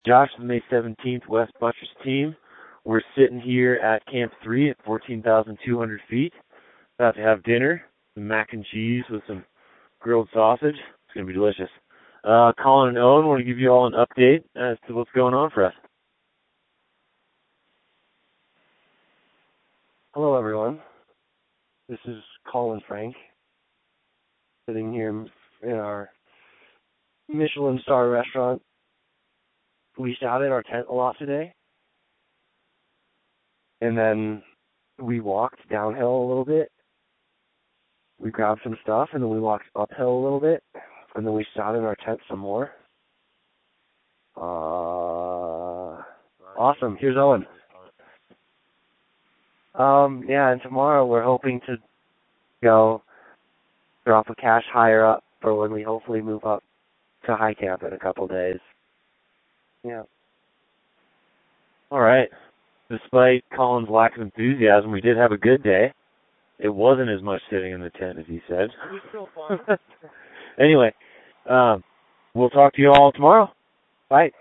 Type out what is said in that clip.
Josh, the May 17th West Buttress team. We're sitting here at Camp 3 at 14,200 feet. About to have dinner, some mac and cheese with some grilled sausage. It's going to be delicious. Colin and Owen want to give you all an update as to what's going on for us. Hello, everyone. This is Colin Frank, sitting here in our Michelin star restaurant. We sat in our tent a lot today, and then we walked downhill a little bit. We grabbed some stuff, and then we walked uphill a little bit, and then we sat in our tent some more. Awesome. Here's Owen. And tomorrow we're hoping to go drop a cache higher up for when we hopefully move up to high camp in a couple days. Yeah. All right. Despite Colin's lack of enthusiasm, we did have a good day. It wasn't as much sitting in the tent as he said. It was still fun. Anyway, we'll talk to you all tomorrow. Bye.